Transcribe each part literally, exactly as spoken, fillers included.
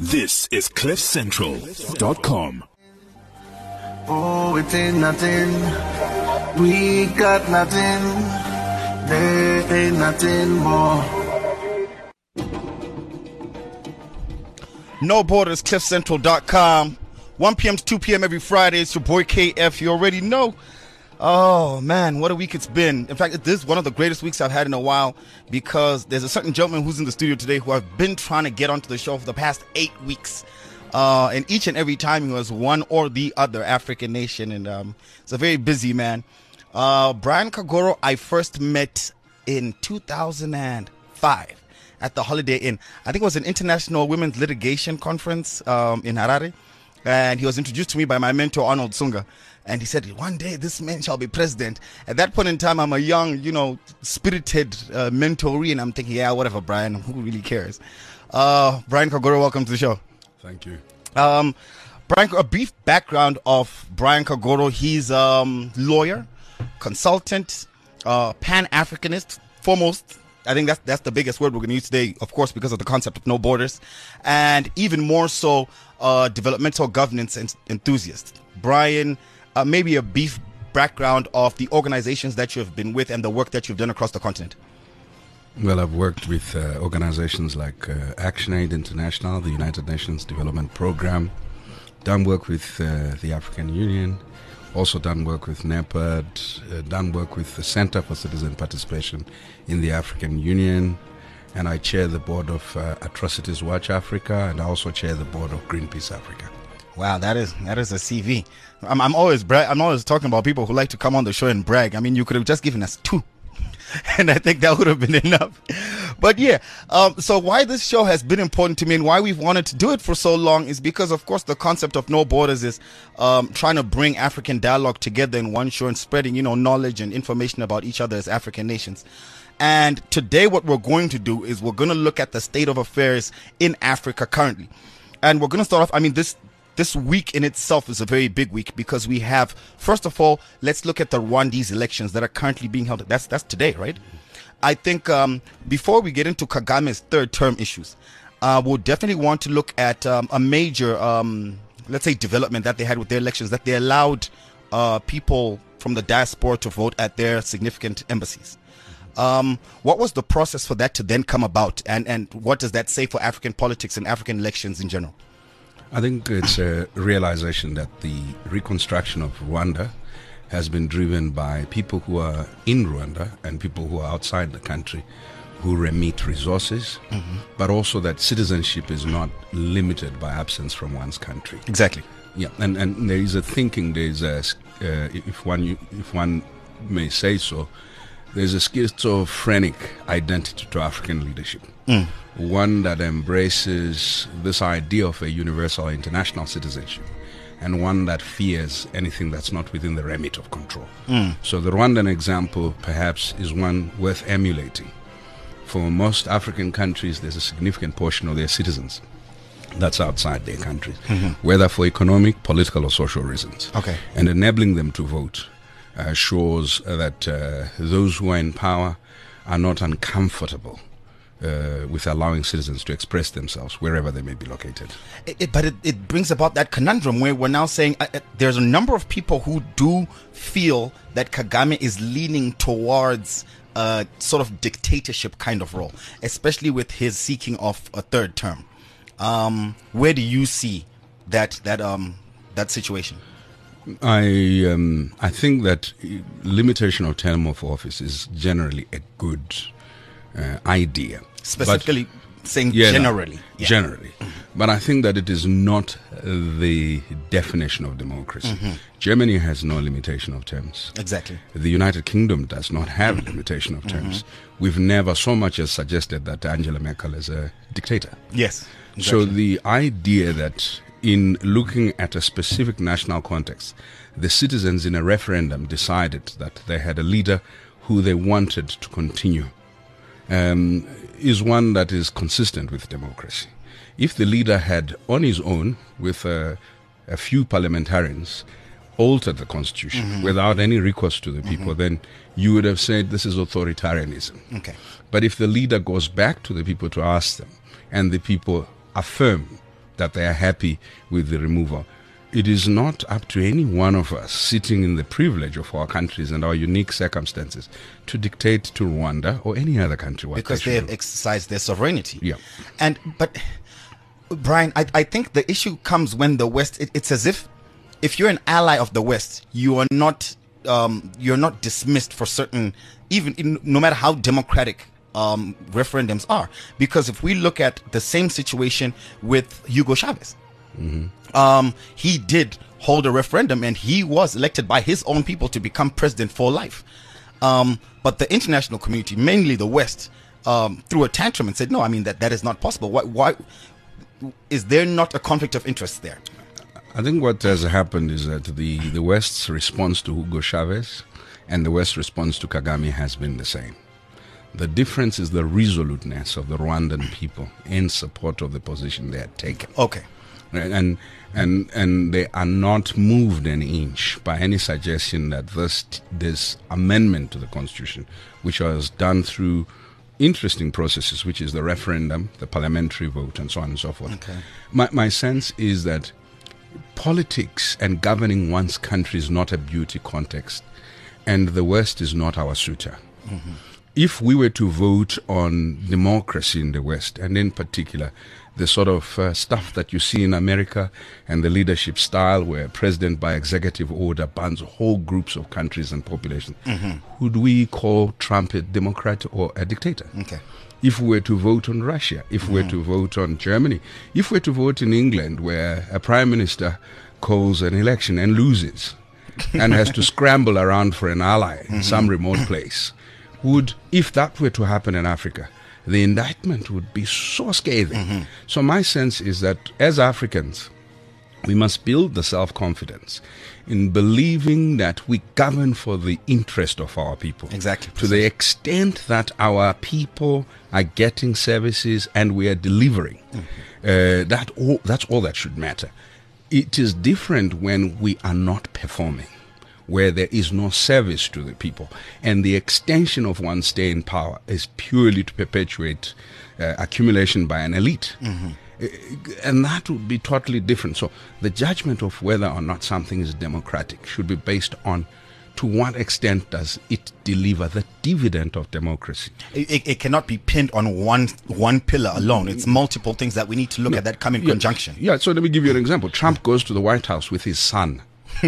This is cliff central dot com. Oh, it ain't nothing. We got nothing. There ain't nothing more. No Borders, cliff central dot com. one p.m. to two p.m. every Friday. It's your boy K F. You already know. Oh, man, what a week it's been. In fact, this is one of the greatest weeks I've had in a while because there's a certain gentleman who's in the studio today who I've been trying to get onto the show for the past eight weeks. Uh, and each and every time he was one or the other African nation. And um, it's a very busy man. Uh, Brian Kagoro, I first met in two thousand five at the Holiday Inn. I think it was an International Women's Litigation Conference um, in Harare. And he was introduced to me by my mentor, Arnold Sunga. And he said, one day this man shall be president. At that point in time, I'm a young, you know, spirited uh, mentoree. And I'm thinking, yeah, whatever, Brian. Who really cares? Uh, Brian Kagoro, welcome to the show. Thank you. Um, Brian, a brief background of Brian Kagoro. He's a um, lawyer, consultant, uh, Pan-Africanist, foremost. I think that's that's the biggest word we're going to use today, of course, because of the concept of no borders, and even more so, uh, developmental governance en- enthusiast. Brian, uh, maybe a brief background of the organizations that you have been with and the work that you've done across the continent. Well, I've worked with uh, organizations like uh, ActionAid International, the United Nations Development Program, done work with uh, the African Union, also done work with NEPAD, uh, done work with the Center for Citizen Participation in the African Union, and I chair the board of uh, Atrocities Watch Africa, and I also chair the board of Greenpeace Africa. Wow, that is that is a C V. I'm, I'm always bra- I'm always talking about people who like to come on the show and brag. I mean, you could have just given us two. And I think that would have been enough. But yeah, um, so why this show has been important to me and why we've wanted to do it for so long is because, of course, the concept of no borders is um, trying to bring African dialogue together in one show and spreading, you know, knowledge and information about each other as African nations. And today what we're going to do is we're going to look at the state of affairs in Africa currently. And we're going to start off, I mean, this This week in itself is a very big week because we have, first of all, let's look at the Rwandese elections that are currently being held. That's that's today, right? I think um, before we get into Kagame's third term issues, uh, we'll definitely want to look at um, a major, um, let's say, development that they had with their elections, that they allowed uh, people from the diaspora to vote at their significant embassies. Um, what was the process for that to then come about? And, and what does that say for African politics and African elections in general? I think it's a realization that the reconstruction of Rwanda has been driven by people who are in Rwanda and people who are outside the country who remit resources, mm-hmm. but also that citizenship is not limited by absence from one's country. Exactly. Yeah, and, and there is a thinking, there is a, uh, if one if one may say so, there's a schizophrenic identity to African leadership. Mm. One that embraces this idea of a universal international citizenship and one that fears anything that's not within the remit of control. Mm. So the Rwandan example perhaps is one worth emulating. For most African countries, there's a significant portion of their citizens that's outside their countries, mm-hmm. whether for economic, political, or social reasons. Okay. And enabling them to vote uh, shows that uh, those who are in power are not uncomfortable Uh, with allowing citizens to express themselves wherever they may be located. It, it, but it, it brings about that conundrum where we're now saying uh, uh, there's a number of people who do feel that Kagame is leaning towards a sort of dictatorship kind of role, especially with his seeking of a third term. Um, where do you see that that um that situation? I um, I think that limitation of term of office is generally a good uh, idea. Specifically but, saying yeah, generally. No, yeah. Generally. Mm-hmm. But I think that it is not the definition of democracy. Mm-hmm. Germany has no limitation of terms. Exactly. The United Kingdom does not have a limitation of terms. Mm-hmm. We've never so much as suggested that Angela Merkel is a dictator. Yes. Exactly. So the idea that in looking at a specific national context, the citizens in a referendum decided that they had a leader who they wanted to continue Um, is one that is consistent with democracy. If the leader had, on his own, with uh, a few parliamentarians, altered the constitution mm-hmm. without any recourse to the people, mm-hmm. then you would have said this is authoritarianism. Okay. But if the leader goes back to the people to ask them, and the people affirm that they are happy with the removal. It is not up to any one of us sitting in the privilege of our countries and our unique circumstances to dictate to Rwanda or any other country what because they they should have do. exercised their sovereignty. Yeah. And but Brian, I, I think the issue comes when the West. It, it's as if if you're an ally of the West, you are not um, you're not dismissed for certain, even in, no matter how democratic um, referendums are. Because if we look at the same situation with Hugo Chavez. Mm-hmm. Um, he did hold a referendum and he was elected by his own people to become president for life. Um, but the international community, mainly the West, um, threw a tantrum and said, no, I mean, that, that is not possible. Why, why is there not a conflict of interest there? I think what has happened is that the, the West's response to Hugo Chavez and the West's response to Kagame has been the same. The difference is the resoluteness of the Rwandan people in support of the position they had taken. Okay. And and and they are not moved an inch by any suggestion that this this amendment to the Constitution, which was done through interesting processes, which is the referendum, the parliamentary vote, and so on and so forth. Okay. My my sense is that politics and governing one's country is not a beauty contest, and the West is not our suitor. Mm-hmm. If we were to vote on democracy in the West, and in particular the sort of uh, stuff that you see in America and the leadership style where president by executive order bans whole groups of countries and populations, mm-hmm. would we call Trump a democrat or a dictator? Okay. If we were to vote on Russia, if we were to vote on Germany, if we were to vote in England where a prime minister calls an election and loses and has to scramble around for an ally in mm-hmm. some remote place, would, if that were to happen in Africa, the indictment would be so scathing. Mm-hmm. So my sense is that as Africans, we must build the self-confidence in believing that we govern for the interest of our people. Exactly. To the extent that our people are getting services and we are delivering, mm-hmm. uh, that all, that's all that should matter. It is different when we are not performing, where there is no service to the people, and the extension of one's stay in power is purely to perpetuate uh, accumulation by an elite. Mm-hmm. Uh, and that would be totally different. So the judgment of whether or not something is democratic should be based on to what extent does it deliver the dividend of democracy. It, it, it cannot be pinned on one one pillar alone. It's multiple things that we need to look no. at that come in yeah. conjunction. Yeah, so let me give you an example. Trump goes to the White House with his son.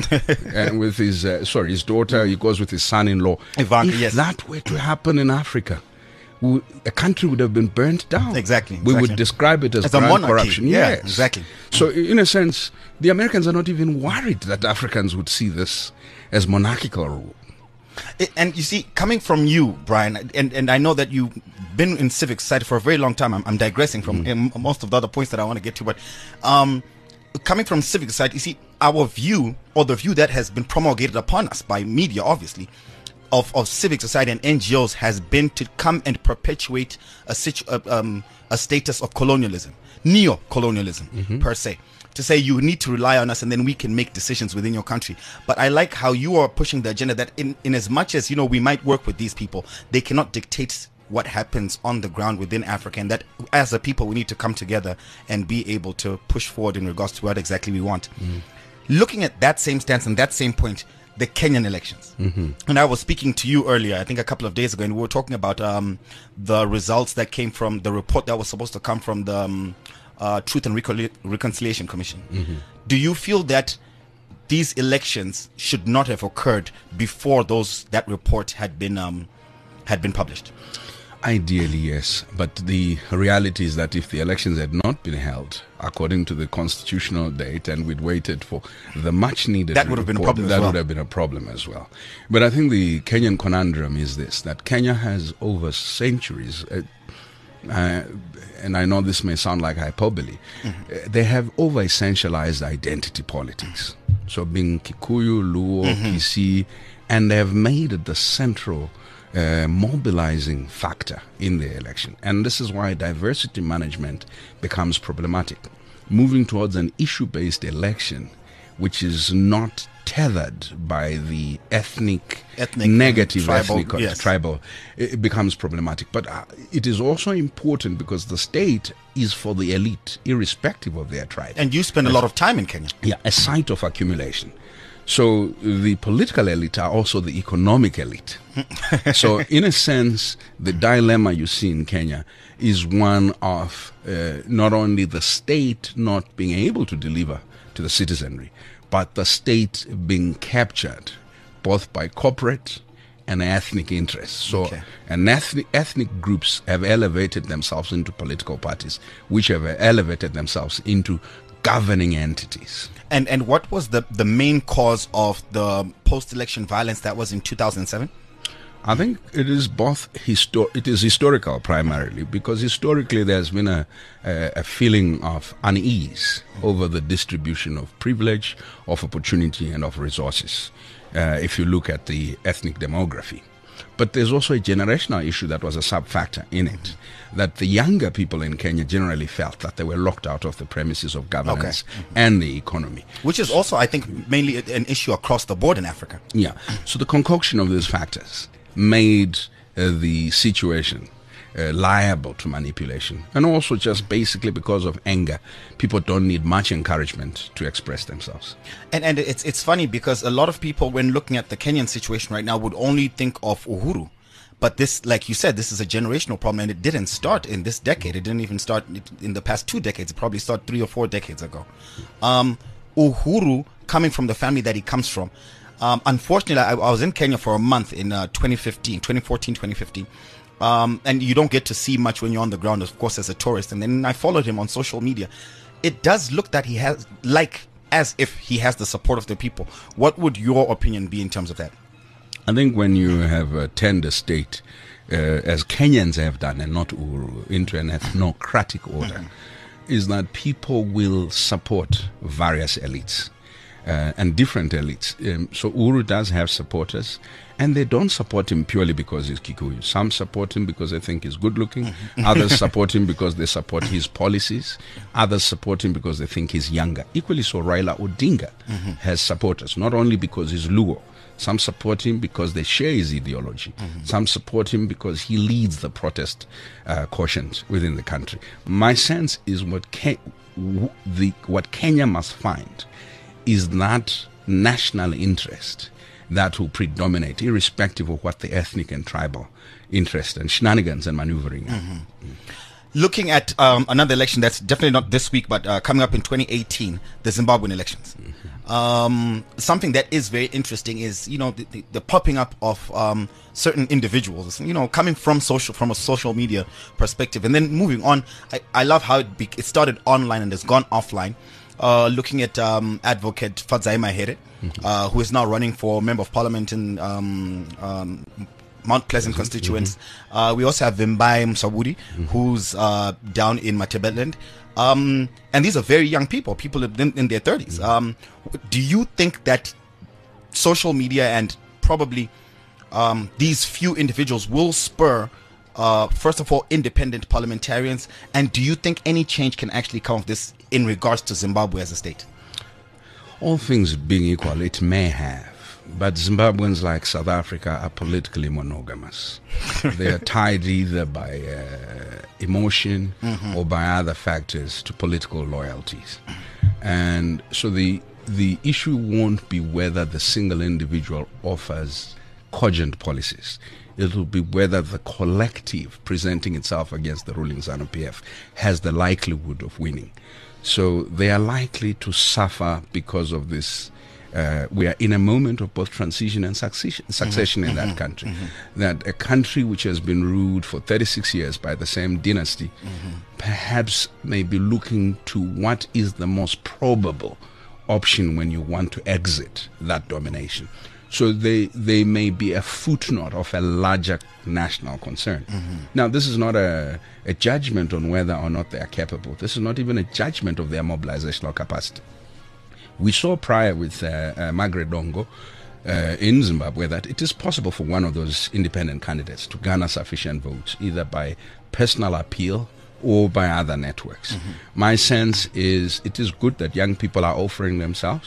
and with his uh, sorry his daughter, he goes with his son-in-law. Ivanka, if yes. that were to happen in Africa, we, a country would have been burnt down. Exactly, We exactly. would describe it as, As a grand monarchy. corruption. Yeah, Yes, exactly. So in a sense, the Americans are not even worried that Africans would see this as monarchical rule. It, and you see, coming from you, Brian, and, and I know that you've been in civic society for a very long time. I'm, I'm digressing from mm. um, most of the other points that I want to get to, but um, coming from civic society, you see, our view, or the view that has been promulgated upon us by media, obviously, of, of civic society and N G Os has been to come and perpetuate a, situ- uh, um, a status of colonialism, neo-colonialism, mm-hmm. per se. To say you need to rely on us and then we can make decisions within your country. But I like how you are pushing the agenda that in, in as much as, you know, we might work with these people, they cannot dictate what happens on the ground within Africa, and that as a people we need to come together and be able to push forward in regards to what exactly we want. Mm. Looking at that same stance and that same point, the Kenyan elections. Mm-hmm. And I was speaking to you earlier, I think a couple of days ago, and we were talking about um, the results that came from the report that was supposed to come from the um, uh, Truth and Recon- Reconciliation Commission. Mm-hmm. Do you feel that these elections should not have occurred before those that report had been um, had been published? Ideally, yes. But the reality is that if the elections had not been held according to the constitutional date and we'd waited for the much needed that would have been a problem that as well. would have been a problem as well. But I think the Kenyan conundrum is this, that Kenya has over centuries, uh, uh, and I know this may sound like hyperbole, mm-hmm. uh, they have over essentialized identity politics. So being Kikuyu, Luo, mm-hmm. Kisii, and they have made it the central Uh, mobilizing factor in the election. And this is why diversity management becomes problematic. Moving towards an issue-based election, which is not tethered by the ethnic, Ethnic, negative tribal, ethnic, yes. tribal, it becomes problematic. But uh, it is also important because the state is for the elite, irrespective of their tribe. And you spend a lot of time in Kenya. Yeah, a site of accumulation. So the political elite are also the economic elite. So in a sense, the dilemma you see in Kenya is one of uh, not only the state not being able to deliver to the citizenry, but the state being captured both by corporate and ethnic interests. So Okay. and ethnic, ethnic groups have elevated themselves into political parties, which have elevated themselves into governing entities. And and what was the, the main cause of the post-election violence that was in two thousand seven? I think it is both histor- it is historical primarily, because historically there's been a, a, a feeling of unease over the distribution of privilege, of opportunity, and of resources, uh, if you look at the ethnic demography. But there's also a generational issue that was a sub-factor in it, that the younger people in Kenya generally felt that they were locked out of the premises of governance Okay. and the economy. Which is also, I think, mainly an issue across the board in Africa. Yeah. So the concoction of these factors made uh, the situation uh, liable to manipulation. And also just basically because of anger, people don't need much encouragement to express themselves. And and it's it's funny because a lot of people, when looking at the Kenyan situation right now, would only think of Uhuru. But this, like you said, this is a generational problem, and it didn't start in this decade. It didn't even start in the past two decades. It probably started three or four decades ago. Um, Uhuru, coming from the family that he comes from, um, unfortunately, I, I was in Kenya for a month in uh, twenty fifteen, twenty fourteen, twenty fifteen. Um, and you don't get to see much when you're on the ground, of course, as a tourist. And then I followed him on social media. It does look that he has, like, as if he has the support of the people. What would your opinion be in terms of that? I think when you have a tender state, uh, as Kenyans have done, and not Uhuru, into an ethnocratic order, is that people will support various elites. Uh, and different elites. Um, so Uhuru does have supporters, and they don't support him purely because he's Kikuyu. Some support him because they think he's good looking. Others support him because they support his policies. Others support him because they think he's younger. Equally so, Raila Odinga mm-hmm. has supporters, not only because he's Luo. Some support him because they share his ideology. Mm-hmm. Some support him because he leads the protest uh, quotient within the country. My sense is what Ke- w- the what Kenya must find is that national interest that will predominate, irrespective of what the ethnic and tribal interest and shenanigans and maneuvering are. Mm-hmm. Mm. Looking at um, another election that's definitely not this week, but uh, coming up in twenty eighteen, the Zimbabwean elections. Mm-hmm. Um, something that is very interesting is, you know, the, the, the popping up of um, certain individuals, you know, coming from social, from a social media perspective, and then moving on. I, I love how it, be, it started online and has gone offline. Uh, looking at um, Advocate Fadzai Mahere, mm-hmm. uh, who is now running for Member of Parliament in um, um, Mount Pleasant constituents. Mm-hmm. Uh, we also have Vimbai Msabudi, mm-hmm. who's uh, down in Matabeleland. Um, and these are very young people, people in, in their thirties. Mm-hmm. Um, do you think that social media and probably um, these few individuals will spur Uh, first of all, independent parliamentarians, and do you think any change can actually come of this in regards to Zimbabwe as a state? All things being equal, it may have. But Zimbabweans, like South Africa, are politically monogamous. They are tied either by uh, emotion mm-hmm. or by other factors to political loyalties. And so the the issue won't be whether the single individual offers cogent policies. It will be whether the collective presenting itself against the ruling ZANU P F has the likelihood of winning. So they are likely to suffer because of this. Uh, we are in a moment of both transition and succession, succession mm-hmm. in that mm-hmm. country. Mm-hmm. That a country which has been ruled for thirty-six years by the same dynasty mm-hmm. perhaps may be looking to what is the most probable option when you want to exit that domination. So they they may be a footnote of a larger national concern. Mm-hmm. Now, this is not a, a judgment on whether or not they are capable. This is not even a judgment of their mobilizational capacity. We saw prior with uh, uh, Margaret Dongo uh, in Zimbabwe that it is possible for one of those independent candidates to garner sufficient votes, either by personal appeal or by other networks. Mm-hmm. My sense is it is good that young people are offering themselves.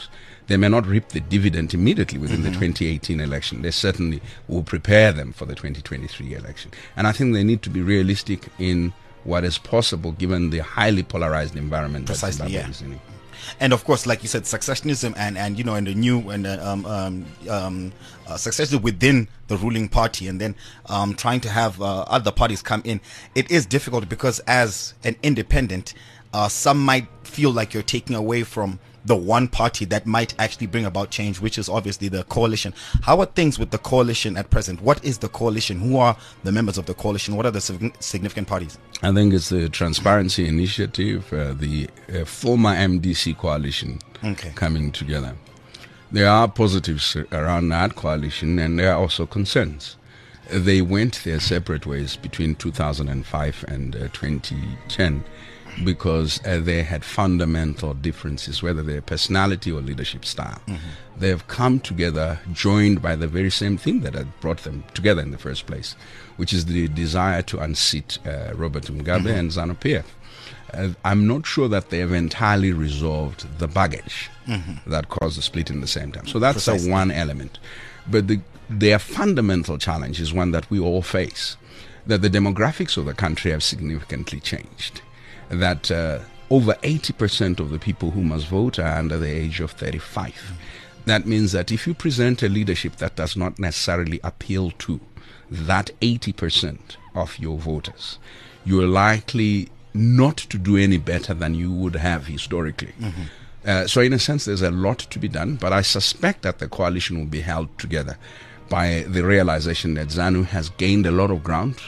They may not reap the dividend immediately within mm-hmm. the twenty eighteen election. They certainly will prepare them for the twenty twenty-three election. And I think they need to be realistic in what is possible given the highly polarized environment Precisely, that Zimbabwe yeah. is in. And of course, like you said, successionism and, and you know, and the new and uh, um, um, um, uh, succession within the ruling party, and then um, trying to have uh, other parties come in. It is difficult because as an independent, uh, some might feel like you're taking away from the one party that might actually bring about change, which is obviously the coalition. How are things with the coalition at present? What is the coalition? Who are the members of the coalition? What are the sig- significant parties? I think it's the Transparency Initiative, uh, the uh, former M D C coalition okay. coming together. There are positives around that coalition, and there are also concerns. They went their separate ways between two thousand five and uh, twenty ten. Because uh, they had fundamental differences, whether they're personality or leadership style. Mm-hmm. They have come together, joined by the very same thing that had brought them together in the first place, which is the desire to unseat uh, Robert Mugabe mm-hmm. and ZANU-P F. Uh, I'm not sure that they have entirely resolved the baggage mm-hmm. that caused the split in the same time. So that's a one element. But the, their fundamental challenge is one that we all face, that the demographics of the country have significantly changed. That uh, over eighty percent of the people who must vote are under the age of thirty-five. Mm-hmm. That means that if you present a leadership that does not necessarily appeal to that eighty percent of your voters, you're likely not to do any better than you would have historically. Mm-hmm. Uh, so in a sense, there's a lot to be done, but I suspect that the coalition will be held together by the realization that ZANU has gained a lot of ground.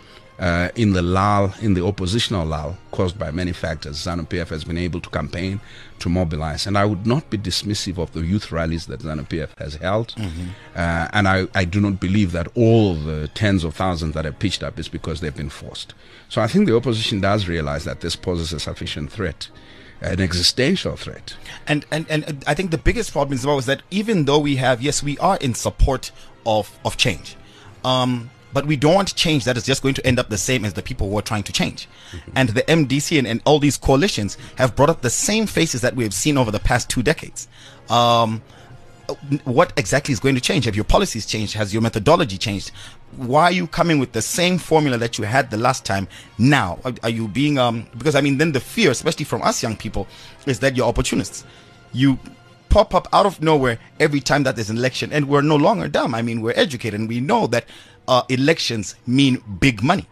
Uh, in the lull, in the oppositional lull caused by many factors, ZANU-P F has been able to campaign, to mobilize. And I would not be dismissive of the youth rallies that ZANU-P F has held. Mm-hmm. Uh, and I, I do not believe that all the tens of thousands that have pitched up is because they've been forced. So I think the opposition does realize that this poses a sufficient threat, an existential threat. And, and, and I think the biggest problem as well is that even though we have, yes, we are in support of, of change. Um, But we don't want change that is just going to end up the same as the people who are trying to change. Mm-hmm. And the M D C and, and all these coalitions have brought up the same faces that we have seen over the past two decades. Um, what exactly is going to change? Have your policies changed? Has your methodology changed? Why are you coming with the same formula that you had the last time now? Are, are you being, um, because I mean, then the fear, especially from us young people, is that you're opportunists. You pop up out of nowhere every time that there's an election, and we're no longer dumb. I mean, we're educated and we know that Uh, elections mean big money.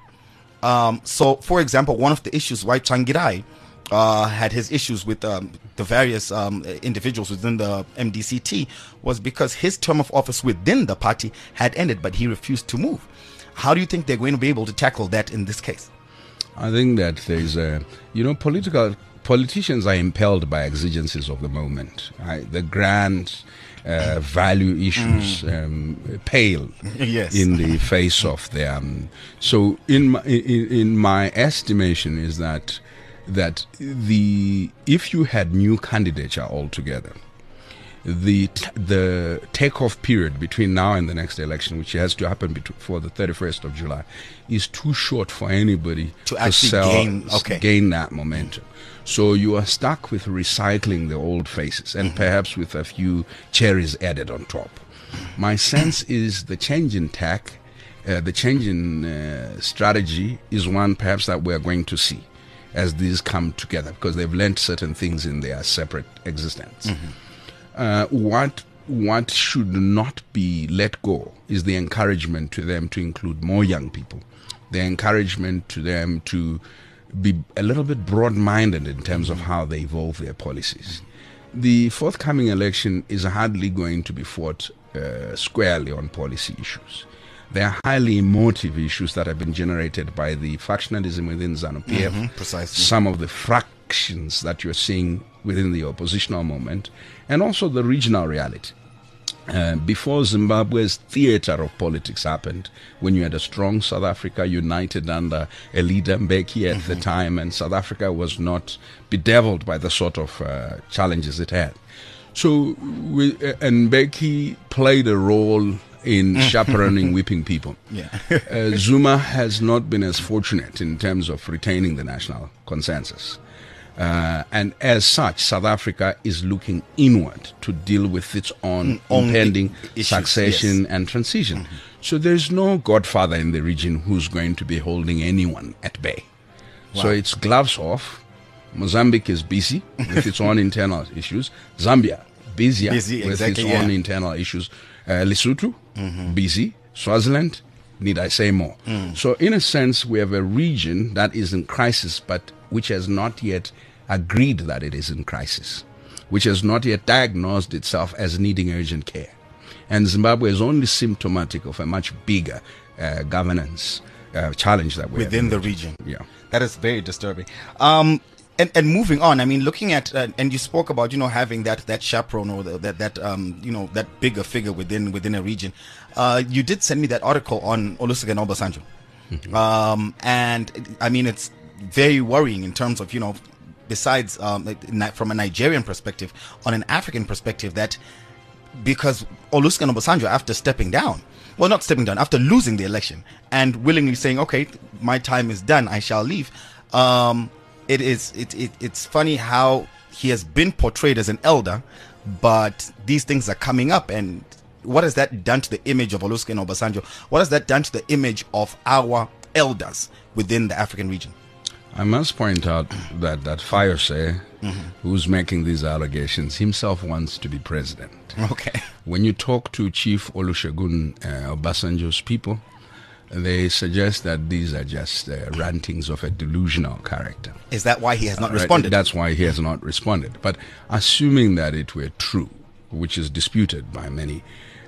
Um, so, for example, one of the issues why Tsvangirai uh, had his issues with um, the various um, individuals within the M D C T was because his term of office within the party had ended, but he refused to move. How do you think they're going to be able to tackle that in this case? I think that there's a, you know, political politicians are impelled by exigencies of the moment. Right? The grand uh, value issues mm. um, pale yes. in the face of them. So, in my, in, in my estimation, is that that the if you had new candidature altogether, the t- the takeoff period between now and the next election, which has to happen before the thirty-first of July, is too short for anybody to, to actually sell, gain, okay. gain that momentum. So you are stuck with recycling the old faces and mm-hmm. perhaps with a few cherries added on top. My sense is the change in tack, uh, the change in uh, strategy is one perhaps that we're going to see as these come together, because they've learned certain things in their separate existence. Mm-hmm. Uh, what what should not be let go is the encouragement to them to include more young people, the encouragement to them to be a little bit broad-minded in terms of how they evolve their policies. The forthcoming election is hardly going to be fought uh, squarely on policy issues. They are highly emotive issues that have been generated by the factionalism within ZANU-P F, mm-hmm, precisely. Some of the fractions that you're seeing within the oppositional movement, and also the regional reality. Uh, before Zimbabwe's theater of politics happened, when you had a strong South Africa united under a leader, Mbeki, at mm-hmm. the time, and South Africa was not bedeviled by the sort of uh, challenges it had. So, we, uh, and Mbeki played a role in chaperoning whipping people. Yeah. uh, Zuma has not been as fortunate in terms of retaining the national consensus. Uh, and as such, South Africa is looking inward to deal with its own Mm, own impending issues, succession yes. and transition. So there's no godfather in the region who's going to be holding anyone at bay. So Wow. it's gloves off. Mozambique is busy with its own internal issues. Zambia, busier Busy, with exactly, its own yeah. internal issues. Uh, Lesotho, busy. Swaziland, need I say more? So in a sense, we have a region that is in crisis, but which has not yet agreed that it is in crisis, which has not yet diagnosed itself as needing urgent care. And Zimbabwe is only symptomatic of a much bigger uh, governance uh, challenge that we within have. the region. Yeah. That is very disturbing. Um, and, and moving on, I mean, looking at, uh, and you spoke about, you know, having that, that chaperone or the, that, that, um, you know, that bigger figure within, within a region. Uh, you did send me that article on Olusegun Obasanjo. Mm-hmm. Um, and I mean, it's very worrying in terms of, you know, besides, um, like, from a Nigerian perspective, on an African perspective, that because Olusegun Obasanjo, after stepping down, well, not stepping down, after losing the election and willingly saying, okay, my time is done, I shall leave. Um, it is, it, it, it's funny how he has been portrayed as an elder, but these things are coming up. And what has that done to the image of Olusegun Obasanjo? What has that done to the image of our elders within the African region? I must point out that that Fayose, mm-hmm. who's making these allegations, himself wants to be president. Okay. When you talk to Chief Olusegun uh, Obasanjo's people, they suggest that these are just uh, rantings of a delusional character. Is that why he has not Uh, right? responded? That's why he has not responded. But assuming that it were true, which is disputed by many,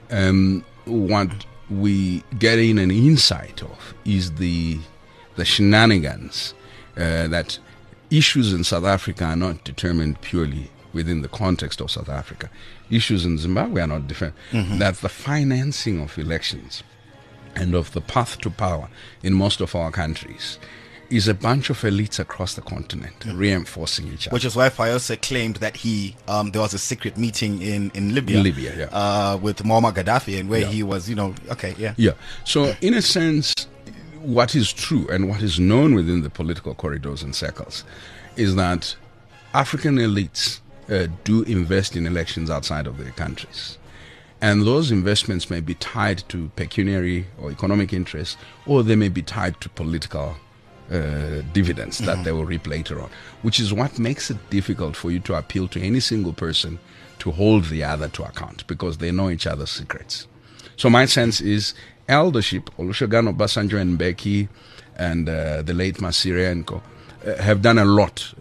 um, what we get in an insight of is the the shenanigans uh, that issues in South Africa are not determined purely within the context of South Africa. Issues in Zimbabwe are not different. Mm-hmm. That the financing of elections and of the path to power in most of our countries is a bunch of elites across the continent mm-hmm. reinforcing each other. Which is why Fayose claimed that he um, there was a secret meeting in, in Libya, In Libya, yeah. uh, with Muammar Gaddafi, and where Yeah. he was, you know, okay, yeah. Yeah. So, in a sense, what is true and what is known within the political corridors and circles is that African elites uh, do invest in elections outside of their countries. And those investments may be tied to pecuniary or economic interests, or they may be tied to political uh, dividends that mm-hmm. they will reap later on, which is what makes it difficult for you to appeal to any single person to hold the other to account, because they know each other's secrets. So my sense is eldership, Olusegun Obasanjo and Mbeki and uh, the late Masire and co. Uh, have done a lot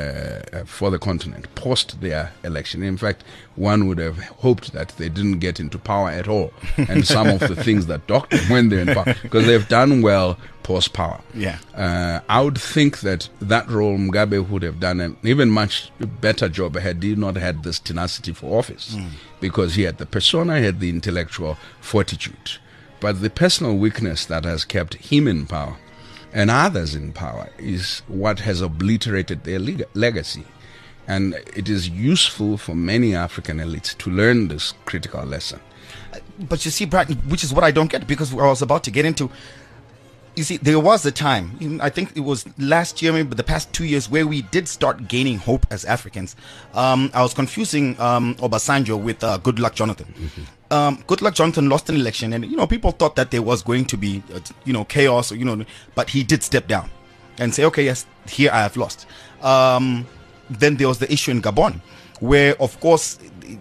uh, for the continent post their election. In fact, one would have hoped that they didn't get into power at all, and some of the things that doctored when they're in power, because they've done well post power. Yeah. Uh, I would think that that role Mugabe would have done an even much better job had he not had this tenacity for office, mm. because he had the persona, he had the intellectual fortitude, but the personal weakness that has kept him in power and others in power is what has obliterated their leg- legacy. And it is useful for many African elites to learn this critical lesson. But you see, Brad, which is what I don't get, because I was about to get into, you see, there was a time, even I think it was last year, maybe the past two years, where we did start gaining hope as Africans. Um, I was confusing um, Obasanjo with uh, Goodluck Jonathan. Mm-hmm. Um, Goodluck Jonathan lost an election, and you know people thought that there was going to be, uh, you know, chaos, or, you know, but he did step down and say, okay, yes, here I have lost. Um, then there was the issue in Gabon, where of course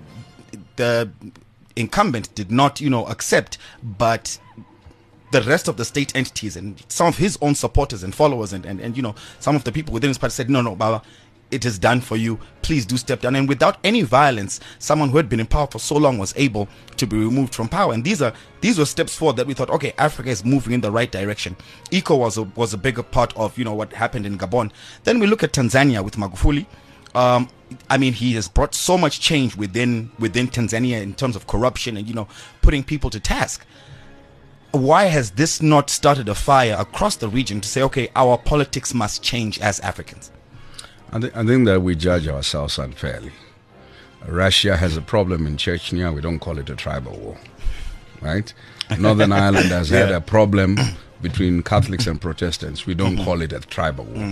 the incumbent did not, you know, accept, but the rest of the state entities and some of his own supporters and followers and, and, and you know, some of the people within his party said, no, no, Baba, it is done for you. Please do step down. And without any violence, someone who had been in power for so long was able to be removed from power. And these are these were steps forward that we thought, okay, Africa is moving in the right direction. ECO was a, was a bigger part of, you know, what happened in Gabon. Then we look at Tanzania with Magufuli. Um, I mean, he has brought so much change within within Tanzania in terms of corruption and, you know, putting people to task. Why has this not started a fire across the region to say, okay, our politics must change as Africans? I, th- I think that we judge ourselves unfairly. Russia has a problem in Chechnya. We don't call it a tribal war, right? Northern Ireland has yeah. had a problem between Catholics and Protestants. We don't mm-hmm. call it a tribal war. Mm-hmm.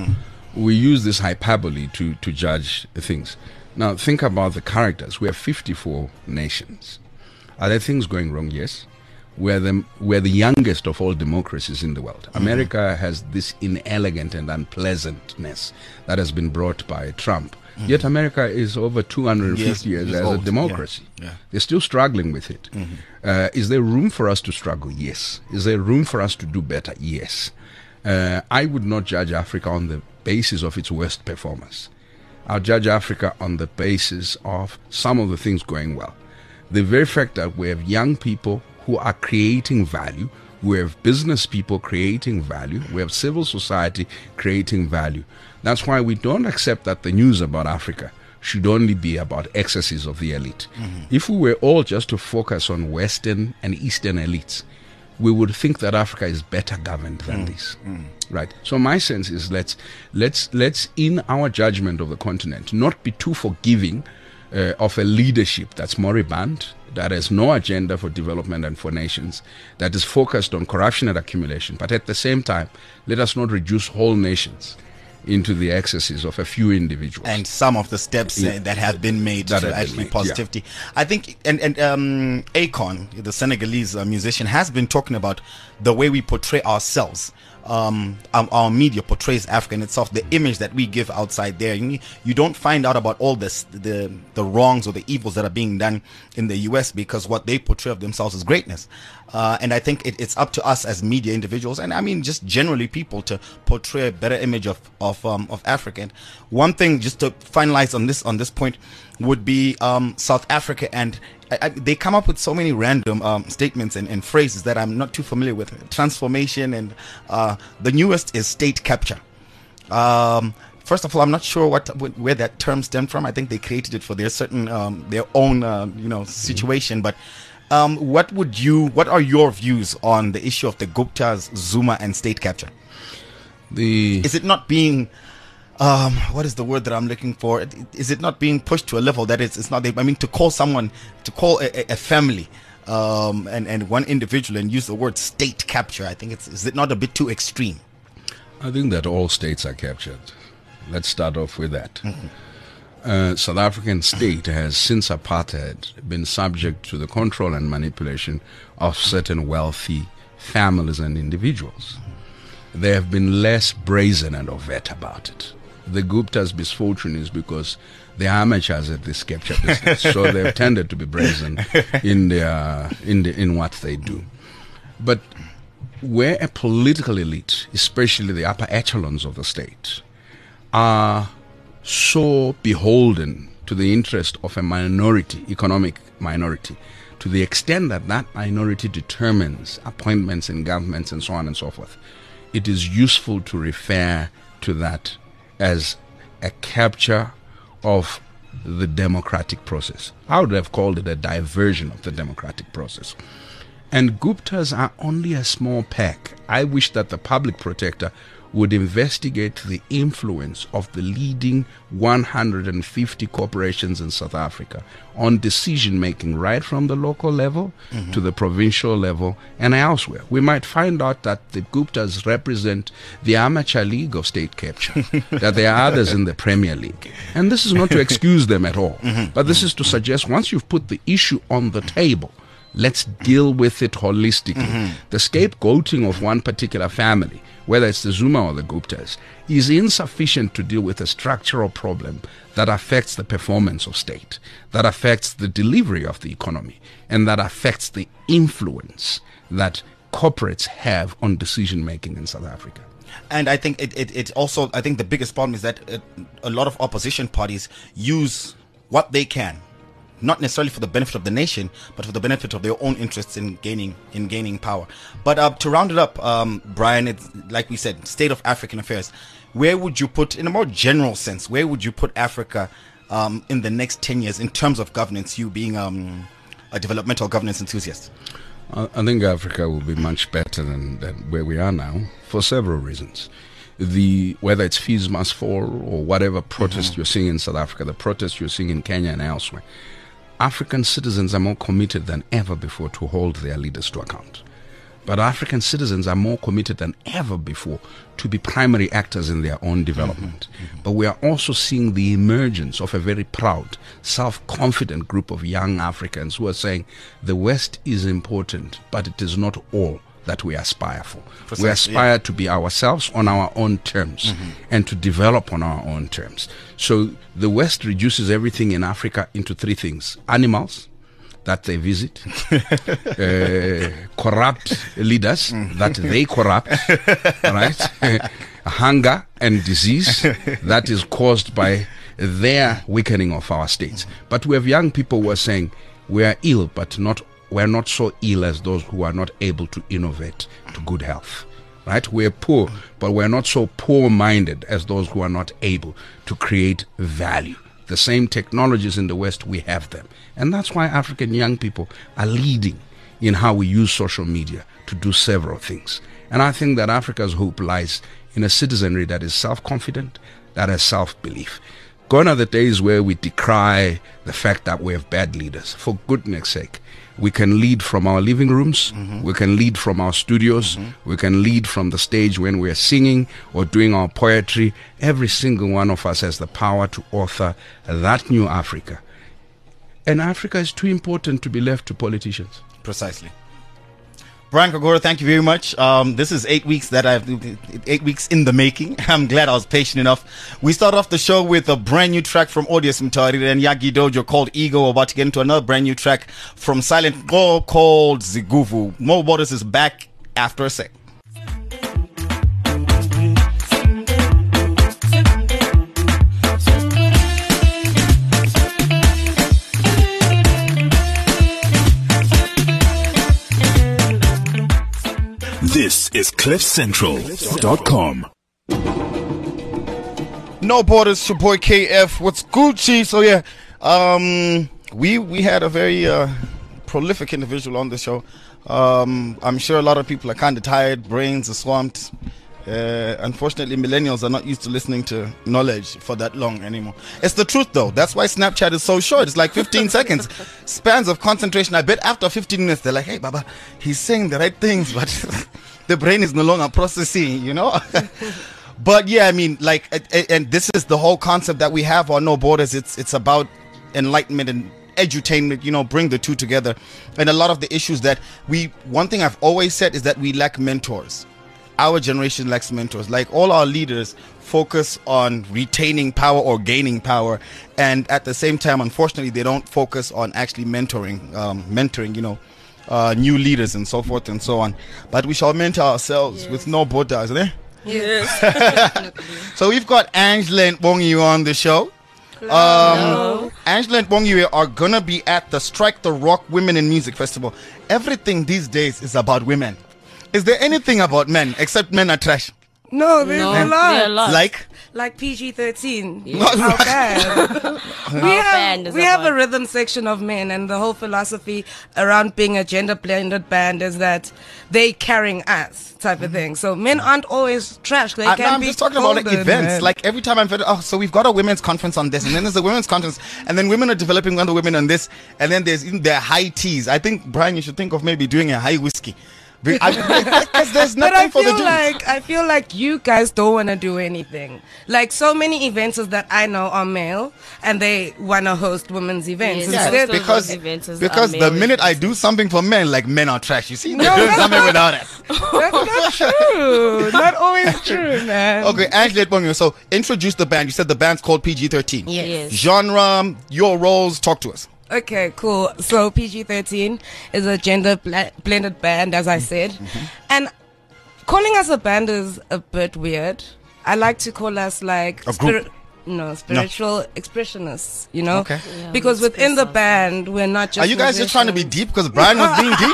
we use this hyperbole to, to judge things. Now, think about the characters. We have fifty-four nations. Are there things going wrong? Yes. We're the, we're the youngest of all democracies in the world. Mm-hmm. America has this inelegant and unpleasantness that has been brought by Trump. Mm-hmm. Yet America is over two hundred fifty yes, years as old. a democracy. Yeah. Yeah. They're still struggling with it. Mm-hmm. Uh, is there room for us to struggle? Yes. Is there room for us to do better? Yes. Uh, I would not judge Africa on the basis of its worst performance. I'll judge Africa on the basis of some of the things going well. The very fact that we have young people who are creating value, we have business people creating value, we have civil society creating value. That's why we don't accept that the news about Africa should only be about excesses of the elite. Mm-hmm. If we were all just to focus on Western and Eastern elites, we would think that Africa is better governed than mm. this. Mm. Right. So my sense is let's let's let's in our judgment of the continent not be too forgiving uh, of a leadership that's moribund, that has no agenda for development and for nations, that is focused on corruption and accumulation. But at the same time, let us not reduce whole nations into the excesses of a few individuals. And some of the steps yeah. uh, that have been made that to actually made, positivity. Yeah. I think, and, and um, Akon, the Senegalese uh, musician, has been talking about the way we portray ourselves. Um, our, our media portrays Africa in itself, the image that we give outside there. You, you don't find out about all this, the the wrongs or the evils that are being done in the U S because what they portray of themselves is greatness. Uh, and I think it, it's up to us as media individuals, and I mean just generally people, to portray a better image of of um, of Africa. And one thing, just to finalize on this on this point, would be um, South Africa, and I, I, they come up with so many random um, statements and, and phrases that I'm not too familiar with. Transformation, and uh, the newest is state capture. Um, first of all, I'm not sure what where that term stemmed from. I think they created it for their certain um, their own uh, you know situation, mm-hmm. but. Um, what would you? What are your views on the issue of the Guptas, Zuma, and state capture? The is it not being, um, what is the word that I'm looking for? Is it not being pushed to a level that it's, it's not? I mean, to call someone, to call a, a family, um, and and one individual, and use the word state capture. I think it's is it not a bit too extreme? I think that all states are captured. Let's start off with that. Mm-hmm. Uh, South African state has, since apartheid, been subject to the control and manipulation of certain wealthy families and individuals. They have been less brazen and overt about it. The Gupta's misfortune is because they are amateurs at this capture business, so they've tended to be brazen in their in the, in what they do. But where a political elite, especially the upper echelons of the state, are so beholden to the interest of a minority, economic minority, to the extent that that minority determines appointments in governments and so on and so forth, it is useful to refer to that as a capture of the democratic process. I would have called it a diversion of the democratic process. And Guptas are only a small pack. I wish that the public protector would investigate the influence of the leading one hundred fifty corporations in South Africa on decision-making right from the local level mm-hmm. to the provincial level and elsewhere. We might find out that the Guptas represent the amateur league of state capture, that there are others in the Premier League. And this is not to excuse them at all, mm-hmm. but this is to suggest once you've put the issue on the table, let's deal with it holistically. Mm-hmm. The scapegoating of one particular family, whether it's the Zuma or the Guptas, is insufficient to deal with a structural problem that affects the performance of state, that affects the delivery of the economy, and that affects the influence that corporates have on decision-making in South Africa. And I think it, it, it also, I think the biggest problem is that it, a lot of opposition parties use what they can, not necessarily for the benefit of the nation, but for the benefit of their own interests in gaining in gaining power. But uh, to round it up, um, Brian, it's like we said, state of African affairs. Where would you put, in a more general sense, where would you put Africa um, in the next ten years in terms of governance, you being um, a developmental governance enthusiast? I think Africa will be much better than, than where we are now for several reasons. The whether it's fees must fall or whatever protest mm-hmm. you're seeing in South Africa, the protests you're seeing in Kenya and elsewhere, African citizens are more committed than ever before to hold their leaders to account. But African citizens are more committed than ever before to be primary actors in their own development. Mm-hmm. Mm-hmm. But we are also seeing the emergence of a very proud, self-confident group of young Africans who are saying the West is important, but it is not all that we aspire for. Precisely, we aspire yeah. to be ourselves on our own terms mm-hmm. and to develop on our own terms. So the West reduces everything in Africa into three things: animals that they visit, uh, corrupt leaders that they corrupt, right? Hunger and disease that is caused by their weakening of our states. But we have young people who are saying we are ill, but not we're not so ill as those who are not able to innovate to good health. Right? We're poor, but we're not so poor-minded as those who are not able to create value. The same technologies in the West, we have them. And that's why African young people are leading in how we use social media to do several things. And I think that Africa's hope lies in a citizenry that is self-confident, that has self-belief. Gone are the days where we decry the fact that we have bad leaders. For goodness sake, we can lead from our living rooms, mm-hmm. we can lead from our studios, mm-hmm. we can lead from the stage when we are singing or doing our poetry. Every single one of us has the power to author that new Africa. And Africa is too important to be left to politicians. Precisely. Brian Kagoro, thank you very much. Um, this is eight weeks that I've eight weeks in the making. I'm glad I was patient enough. We start off the show with a brand new track from Odious Mtari and Yagi Dojo called Ego. We're about to get into another brand new track from Silent Go called Ziguvu. Mo Borders is back after a sec. This is cliff central dot com. No Borders, your boy K F. What's Gucci? So yeah, um, we we had a very uh, prolific individual on the show. Um, I'm sure a lot of people are kind of tired, brains are swamped. Uh, unfortunately, millennials are not used to listening to knowledge for that long anymore. It's the truth, though. That's why Snapchat is so short. It's like fifteen seconds. Spans of concentration. I bet after fifteen minutes, they're like, hey, Baba, he's saying the right things, but the brain is no longer processing, you know? But yeah, I mean, like, and, and this is the whole concept that we have on No Borders. It's, it's about enlightenment and edutainment, you know, bring the two together. And a lot of the issues that we, one thing I've always said is that we lack mentors. Our generation lacks mentors. Like all our leaders focus on retaining power or gaining power, and at the same time, unfortunately, they don't focus on actually mentoring, um, mentoring, you know, uh, new leaders and so forth and so on. But we shall mentor ourselves yes. with No Borders, eh? Yes. So we've got Angela and Bongiwe on the show. Hello. Um, Angela and Bongiwe are gonna be at the Strike the Rock Women in Music Festival. Everything these days is about women. Is there anything about men except men are trash? No, there's No, a lot. there are a lot. Like? Like P G thirteen. Yeah. How bad. we How have, band is we have a about- rhythm section of men, and the whole philosophy around being a gender blended band is that they carrying us type of thing. So men aren't always trash. They I, can no, I'm be just talking about like golden, events. man. Like every time I'm fed, oh, so we've got a women's conference on this, and then there's a women's conference, and then women are developing other women on this, and then there's in their high teas. I think Brian, you should think of maybe doing a high whiskey. Because there's But nothing I for the feel dudes. like I feel like you guys don't want to do anything. Like so many events that I know are male, and they want to host women's events. Yes, Yeah, Instead, most of because those events is because are the male minute I do something for men, like men are trash. You see, they're No, doing that's something not- without it. that's not true. Not always true, man. Okay, Angela Bongiwe, so introduce the band. You said the band's called P G thirteen. Yes. Genre, your roles, talk to us. Okay, cool. So P G thirteen is a gender bl- blended band, as I said. Mm-hmm. And calling us a band is a bit weird. I like to call us like A group. no, spiritual expressionists, you know? Okay. Yeah, Because we within the express band, we're not just Are you guys just trying to be musicians. deep? Because Brian was being deep.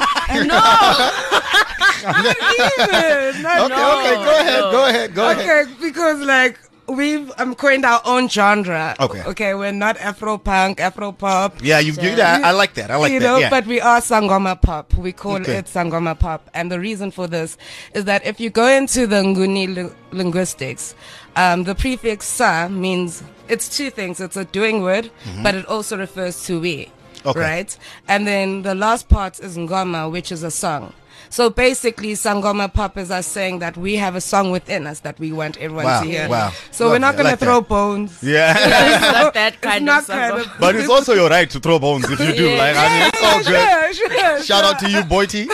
Not even. Not Okay, okay, go ahead, go ahead, go ahead. Okay, because like we've um, coined our own genre. Okay. Okay, we're not Afro punk, Afro pop. Yeah, you do that. I like that. I like you that. know, Yeah. but we are Sangoma pop. We call Okay. it Sangoma pop, and the reason for this is that if you go into the Nguni li- linguistics, um, the prefix sa means it's two things. It's a doing word, but it also refers to we. Okay. Right, and then the last part is ngoma, which is a song. So basically, Sangoma Pop is us saying that we have a song within us that we want everyone Wow, to hear. wow. So we're not Lovely. I going like to throw that. bones. Yeah. It's not that kind It's not of song. kind of. But it's also your right to throw bones if you do. Yeah. Like, I mean, it's all good. Sure, sure, Shout out to you, Boity.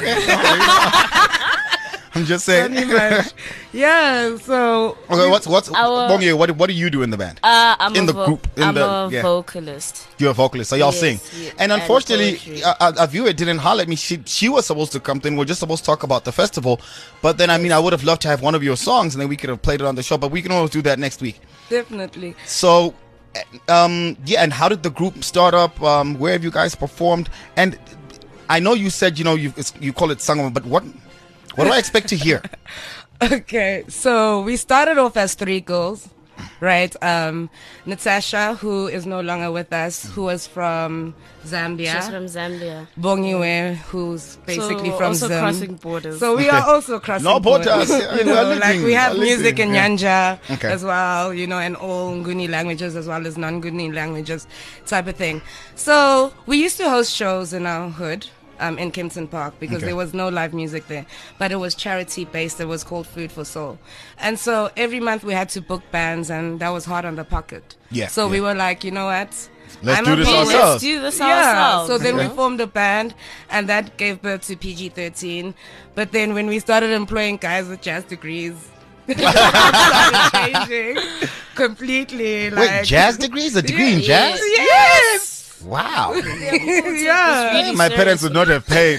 I'm just saying. Pretty much. Yeah, so Okay, what's what's Our- Bongi, what what do you do in the band? Uh, I'm In a the vo- group, in I'm the- a yeah. vocalist. You're a vocalist, so y'all Yes, sing. yeah, And and unfortunately, poetry. a, a, a viewer didn't holler at me. She she was supposed to come in. We're just supposed to talk about the festival. But then, I mean, I would have loved to have one of your songs, and then we could have played it on the show. But we can always do that next week. definitely. So, um, yeah. And how did the group start up? Um, where have you guys performed? And I know you said you know you it's, you call it sangoma, but what what do I expect to hear? Okay, so we started off as three girls, right? Um, Natasha, who is no longer with us, who was from Zambia. She's from Zambia. Bongiwe, who's basically So from also Zim. crossing borders. So we are also crossing No borders. borders, yeah, You we are know, like linking, we have we are music linking, in yeah. Nyanja Okay. as well, you know, and all Nguni languages as well as non-Nguni languages type of thing. So we used to host shows in our hood. Um, in Kempton Park because Okay. there was no live music there, but it was charity based. It was called Food for Soul, and so every month we had to book bands, and that was hard on the pocket. Yeah, So we yeah. were like, you know what? Let's I'm do a this vocalist. ourselves. Let's do this Yeah. ourselves. So then Okay. we formed a band, and that gave birth to P G thirteen. But then when we started employing guys with jazz degrees, it started changing completely. Like, Wait, jazz degrees? A degree in Yeah. jazz? Yes. Wow. Yeah. Really My parents would not have paid.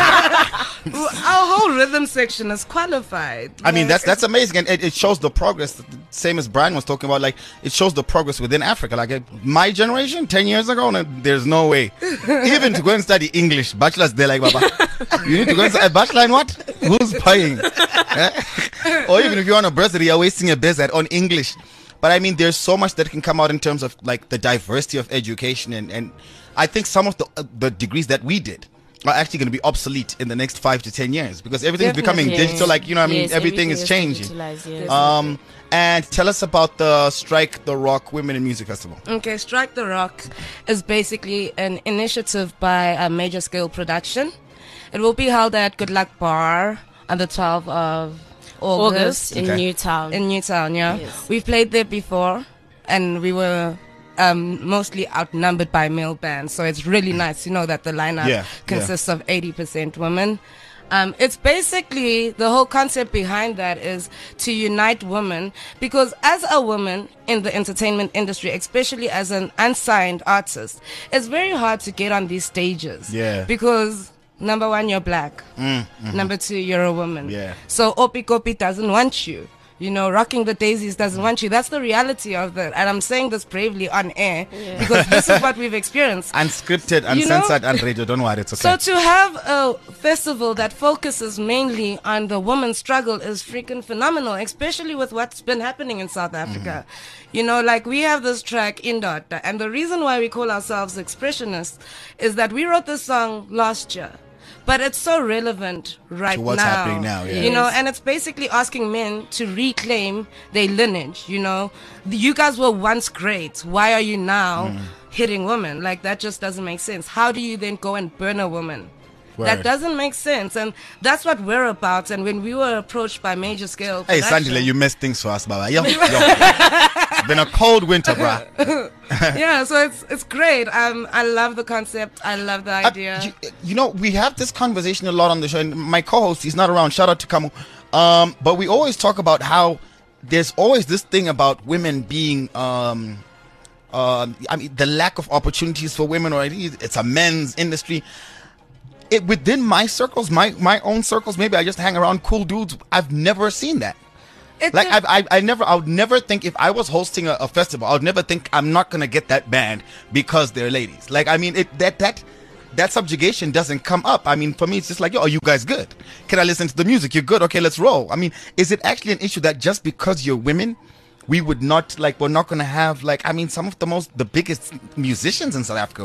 Our whole rhythm section is qualified. I mean, Like, that's that's amazing, and it, it shows the progress. Same as Brian was talking about, like it shows the progress within Africa. Like uh, my generation, ten years ago, no, there's no way. Even to go and study English, bachelor's, they're like, Baba, you need to go and study a bachelor in what? Who's paying? Eh? Or even if you're on a bursary, you're wasting a visit on English. But I mean, there's so much that can come out in terms of like the diversity of education, and and I think some of the uh, the degrees that we did are actually going to be obsolete in the next five to ten years because everything is becoming Definitely. digital. Like you know, I mean, Yes, everything, is has changing. digitalized, yes. Um, and tell us about the Strike the Rock Women in Music Festival. Okay, Strike the Rock is basically an initiative by a Major Scale Production. It will be held at Good Luck Bar on the twelfth of August, August in Okay. Newtown. in Newtown. Yeah, Yes. we've played there before, and we were um, mostly outnumbered by male bands. So it's really nice to know that the lineup Yeah, consists of eighty percent women. Um, it's basically the whole concept behind that is to unite women because as a woman in the entertainment industry, especially as an unsigned artist, it's very hard to get on these stages. Yeah. Because number one, you're black. Number two, you're a woman. Yeah. So Opi Kopi doesn't want you. You know, Rocking the Daisies doesn't want you. That's the reality of that. And I'm saying this bravely on air because this is what we've experienced. Unscripted, You know- uncensored, and radio. Don't worry, it's okay. So to have a festival that focuses mainly on the woman's struggle is freaking phenomenal, especially with what's been happening in South Africa. You know, like we have this track Indota, and the reason why we call ourselves expressionists is that we wrote this song last year. But it's so relevant right To what's now. happening now, yeah. You know, Yes. and it's basically asking men to reclaim their lineage, you know. You guys were once great. Why are you now Mm. hitting women? Like, that just doesn't make sense. How do you then go and burn a woman? Word. That doesn't make sense. And that's what we're about. And when we were approached by Major Scale Hey, Production- Sandile, you messed things for us, Baba. Yo, yo. It's been a cold winter, bruh. yeah, so it's it's great. Um, I love the concept. I love the Uh, idea. you, you know, we have this conversation a lot on the show, and my co-host, he's not around. Shout out to Kamu. Um, but we always talk about how there's always this thing about women being, um, um, I mean, the lack of opportunities for women, or it's a men's industry. It within my circles, my my own circles, maybe I just hang around cool dudes. I've never seen that. It's Like a- I've, I, I never, I would never think if I was hosting a, a festival, I would never think I'm not gonna get that band because they're ladies. Like I mean, it that that that subjugation doesn't come up. I mean, for me, it's just like, yo, are you guys good? Can I listen to the music? You're good. Okay, let's roll. I mean, is it actually an issue that just because you're women, we would not like, we're not gonna have like, I mean, some of the most, the biggest musicians in South Africa are women.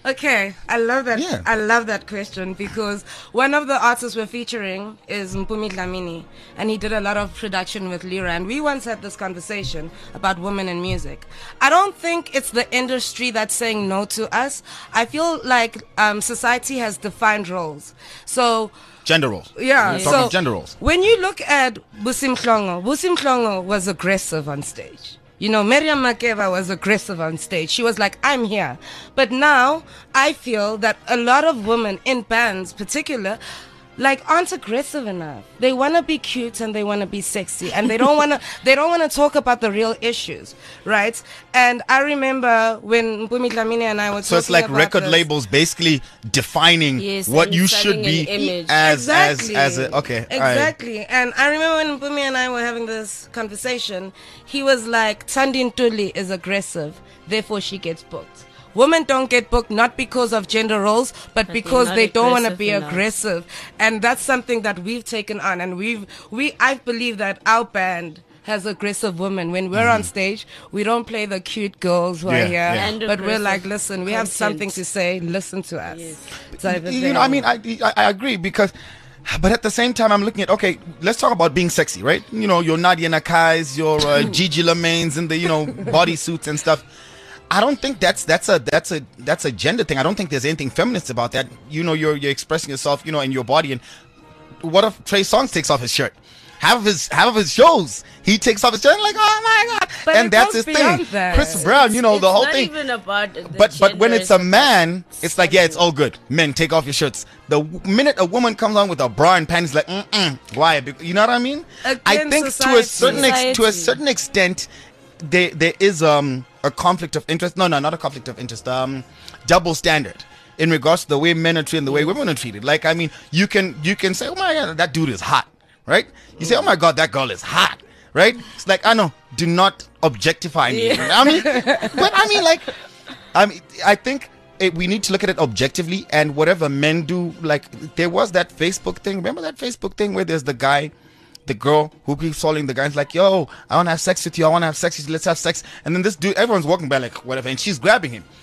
Okay, I love that. Yeah. I love that question because one of the artists we're featuring is Mpumi Dlamini, and he did a lot of production with Lyra. And we once had this conversation about women in music. I don't think it's the industry that's saying no to us. I feel like um, society has defined roles. So Gender roles. yeah, We're so talking gender roles. when you look at Busim Klongo, Busim Klongo was aggressive on stage. You know, Miriam Makeba was aggressive on stage. She was like, I'm here. But now I feel that a lot of women in bands, particular, like aren't aggressive enough. They want to be cute and they want to be sexy, and they don't want to. They don't want to talk about the real issues, right? And I remember when Mpumi Dlamini and I were talking. So it's like about record this. labels basically defining Yes, what and you selling should an be image. as Exactly. as as a okay. all right. Exactly. And I remember when Mpumi and I were having this conversation, he was like, Tandi Ntuli is aggressive, therefore she gets booked. Women don't get booked not because of gender roles, but they're because not they don't want to aggressive be enough. aggressive. And that's something that we've taken on. And we've, we, I believe that our band has aggressive women. When we're on stage, we don't play the cute girls who Yeah, are here, yeah. And but we're like, aggressive listen, we have content. something to say, listen to us. Yes. Type of You thing. know, I mean, I, I I agree because, but at the same time, I'm looking at okay. Let's talk about being sexy, right? You know, your Nadia Nakais, your uh, Gigi Lamaines, and the you know bodysuits and stuff. I don't think that's that's a that's a that's a gender thing. I don't think there's anything feminist about that. You know, you're you're expressing yourself, you know, in your body. And what if Trey Songz takes off his shirt? Half of his half of his shows, he takes off his shirt. Like, oh my god! But and it that's goes his thing. beyond that. Chris Brown, you know, the It's whole not thing. even about the But but when gender, it's a about man, it's like yeah, it's all good. Men, take off your shirts. The w- minute a woman comes on with a bra and panties, like mm mm, why? Bec- You know what I mean? I Against think to society. a certain ex- to a Society. certain extent, there there is um a conflict of interest. No, no, not a conflict of interest. Um, double standard in regards to the way men are treated and the way women are treated. Like I mean, you can you can say, oh my god, that dude is hot, right? You say, oh my god, that girl is hot, right? It's like I know, do not objectify me. I mean, but I mean, like, I mean, I think it, we need to look at it objectively. And whatever men do, like there was that Facebook thing. Remember that Facebook thing where there's the guy, the girl who keeps following the guy. It's like, yo, I want to have sex with you. I want to have sex with you. Let's have sex. And then this dude, everyone's walking by like whatever, and she's grabbing him,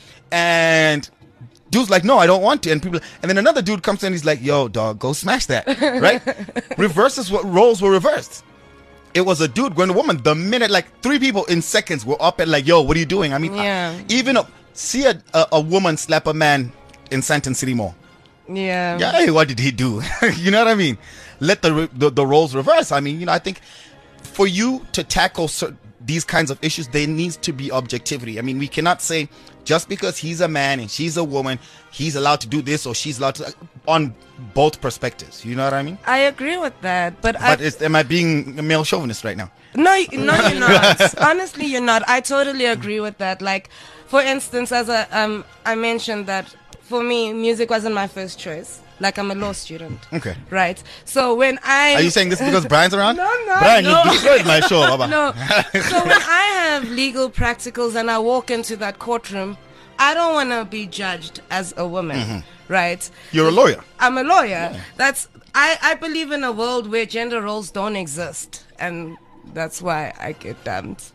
and dude's like, no, I don't want to. And people, and then another dude comes in. He's like, yo, dog, go smash that, right? Reverses what roles were reversed. It was a dude going to a woman. The minute, like three people in seconds were up and like, yo, what are you doing? I mean, Yeah. uh, even a, see a, a a woman slap a man in Santon City Mall. Yeah. Yeah, hey, what did he do? You know what I mean? Let the, re- the the roles reverse. I mean, you know, I think for you to tackle cer- these kinds of issues, there needs to be objectivity. I mean, we cannot say just because he's a man and she's a woman, he's allowed to do this or she's allowed to on both perspectives. You know what I mean? I agree with that, but, But I is, am I being a male chauvinist right now? no, y- no, you're not. Honestly, you're not. I totally agree with that. Like, for instance, as I um I mentioned that for me, music wasn't my first choice. Like, I'm a law student. Okay. Right. So when I Are you saying this because Brian's around? No, no, Brian, no. you destroyed my show. Baba. No. So when I have legal practicals and I walk into that courtroom, I don't want to be judged as a woman, Mm-hmm. right? You're a lawyer. I'm a lawyer. That's I, I believe in a world where gender roles don't exist, and that's why I get dumped.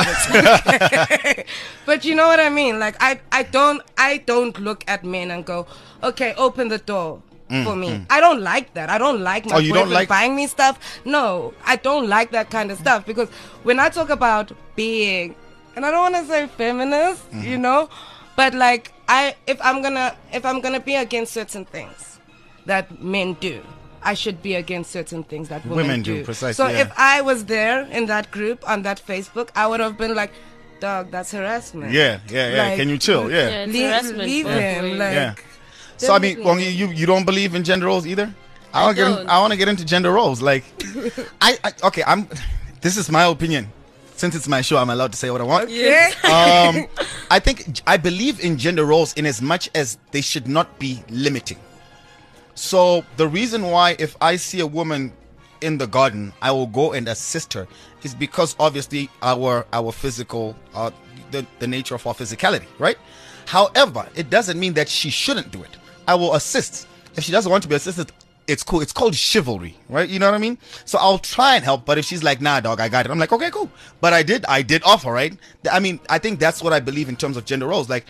But you know what I mean? Like I, I don't I don't look at men and go, okay, open the door for me. I don't like that. I don't like my Oh, you don't boyfriend like- buying me stuff. No, I don't like that kind of stuff because when I talk about being, and I don't want to say feminist, you know, but like I if I'm gonna if I'm gonna be against certain things that men do, I should be against certain things that women, Women do, precisely, So yeah. if I was there in that group on that Facebook, I would have been like, dog, that's harassment. Yeah, yeah, yeah. Like, Can you chill? Yeah. Yeah, it's Leave, harassment leave both him. ways. Like, Yeah. So I mean, definitely. Wongi, you you don't believe in gender roles either? I want to get in, don't. I want to get into gender roles. Like, I, I okay, I'm. This is my opinion. Since it's my show, I'm allowed to say what I want. Yeah. Um, I think I believe in gender roles in as much as they should not be limiting. So the reason why if I see a woman in the garden, I will go and assist her is because obviously our our physical uh, the the nature of our physicality, right? However, it doesn't mean that she shouldn't do it. I will assist. If she doesn't want to be assisted, it's cool. It's called chivalry, right? You know what I mean? So I'll try and help, but if she's like, nah, dog, I got it. I'm like, okay, cool. But I did, I did offer, right? I mean, I think that's what I believe in terms of gender roles. Like,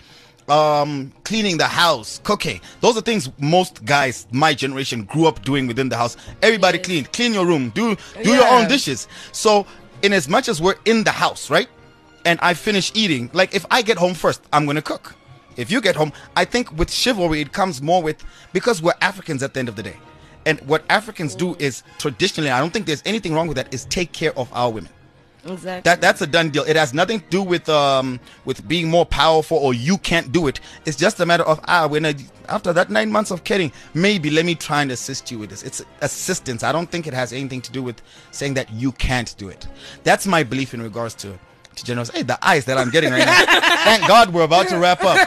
um, cleaning the house, cooking. Those are things most guys, my generation, grew up doing within the house. Everybody Yes. clean, clean your room, do do your Yeah. own dishes. So, in as much as we're in the house, right, and I finish eating, like if I get home first, I'm gonna cook. If you get home, I think with chivalry it comes more with, because we're Africans at the end of the day, and what Africans do is traditionally, I don't think there's anything wrong with that, is take care of our women. Exactly. That that's a done deal. It has nothing to do with um with being more powerful or you can't do it. It's just a matter of ah when I, after that nine months of caring, maybe let me try and assist you with this. It's assistance. I don't think it has anything to do with saying that you can't do it. That's my belief in regards to to generals. Hey, the eyes that I'm getting right now. Thank God we're about to wrap up.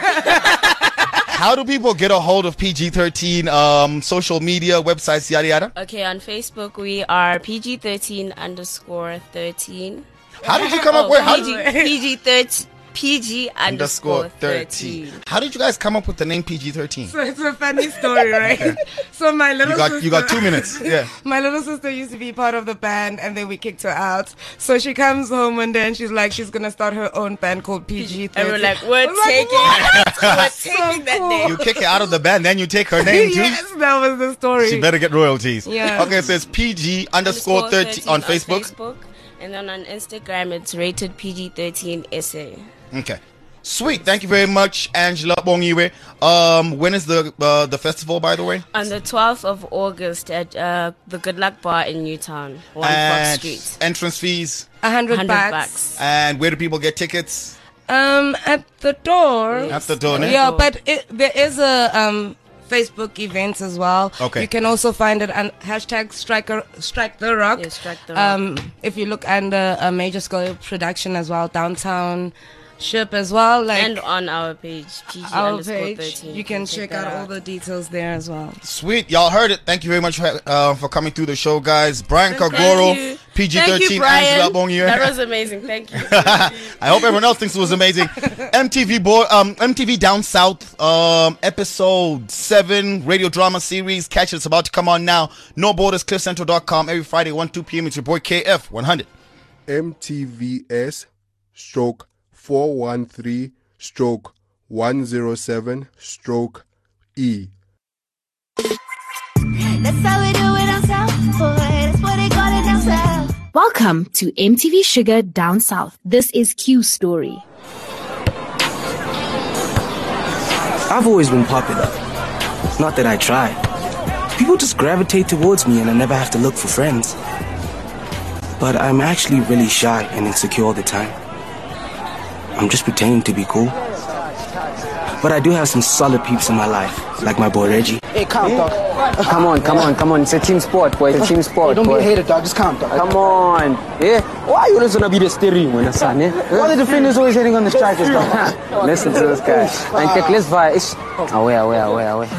How do people get a hold of P G thirteen? Um, social media, websites, yada yada. Okay, on Facebook we are P G thirteen underscore thirteen. How did you come up with how did you, P G thirteen P G underscore thirteen. How did you guys come up with the name P G thirteen? So it's a funny story, right? So my little You got sister, you got two minutes. Yeah. My little sister used to be part of the band, and then we kicked her out. So she comes home one day and she's like, she's gonna start her own band called P G thirteen. And we're like, we're I'm like, taking, what? we're So taking that cool. name. You kick it out of the band, then you take her name too. Yes, that was the story. She better get royalties. Yeah. Okay, so it's P G underscore thirteen on Facebook. Facebook. And then on Instagram it's rated P G thirteen S A. Okay. Sweet. Thank you very much, Angela Bongiwe. Um, when is the uh, the festival, by the way? On the twelfth of August at uh, the Good Luck Bar in Newtown, one Fox And Street. entrance fees. A hundred one bucks. hundred bucks. And where do people get tickets? Um, at the door. At the door, ne? Yeah, but it, there is a um Facebook events as well. Okay. You can also find it on hashtag Striker Strike the Rock. Yeah, Strike the Rock. Um, if you look under a major scale production as well, downtown ship as well, like And on our page, P G our underscore page, thirteen. you can check out all the details there as well. Sweet. Y'all heard it. Thank you very much for, uh, for coming through the show, guys. Brian Thank Kagoro, you. P G Thank you, thirteen, Brian. Angela Bongiwe. That was amazing. Thank you. I hope everyone else thinks it was amazing. M T V boy, um, M T V Down South, um, episode seven, radio drama series. Catch it. It's about to come on now. No Borders, cliff central dot com every Friday, one two p.m. It's your boy K F one hundred. M T V S stroke four one three stroke one zero seven stroke E. That's how we do it down south, boy. That's what they call it down south. Welcome to M T V Sugar Down South. This is Q's story. I've always been popular. Not that I tried. People just gravitate towards me and I never have to look for friends. But I'm actually really shy and insecure all the time. I'm just pretending to be cool. But I do have some solid peeps in my life, like my boy Reggie. Hey, calm, dog. Come on, come on, come on. It's a team sport, boy. It's a team sport, Don't boy. be a hater, dog. Just calm, dog. Come on. Yeah. Why are you always gonna be the steering when the son, eh? Why the defenders always hitting on the strikers, dog? Listen to this guy. And take let's vibe. Ish. Away, away, away, away.